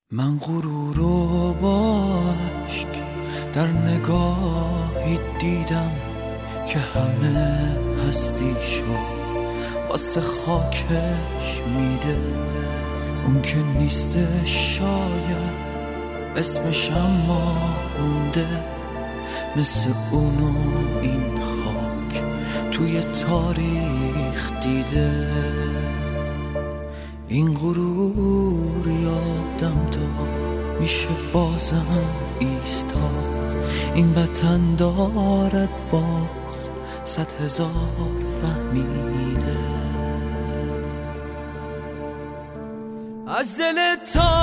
من غرور و با عشق در نگاهی دیدم که همه هستیشو واسه خاکش میده. اون که نیسته شاید اسمش اما مونده، مثل اونو این خاک توی تاریخ دیده. این غرور یادم داد میشه بازم ایستاد، این وطن دارد باز 100,000 فهمیده. از دل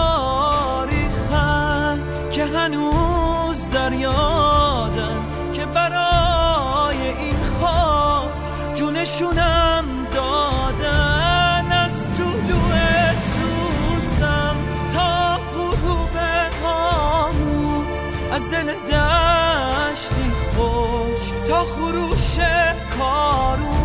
تاریخن که هنوز در یادن، که برای این خاک جونشونم دادن. از طلوع توسم تا غروب هامون، از دل دشتی خوش تا خروش کارون.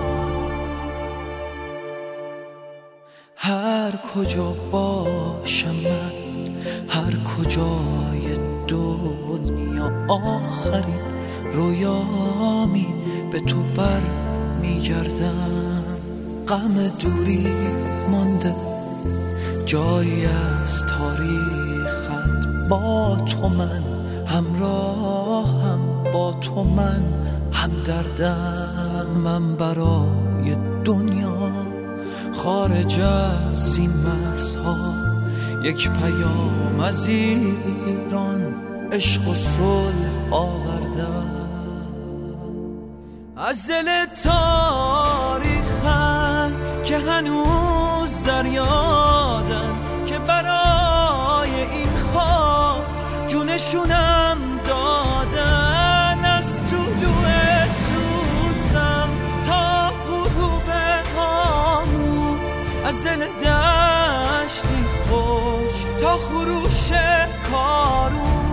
هر کجا باشم من، هر کجای دنیا، آخرین رویامی به تو بر میگردم. غم دوری مانده جایی از تاریخت، با تو من همراهم، با تو من همدردم. من برای دنیا خارج از این مرزها یک پیام از ایران، عشق و صلح آوردم. از دل تاریخن که هنوز در یادن، که برای این خاک جونشونم دادن. از طلوع توسم تا غروب هامون، از دل دشتی خوش تا خروش کارون.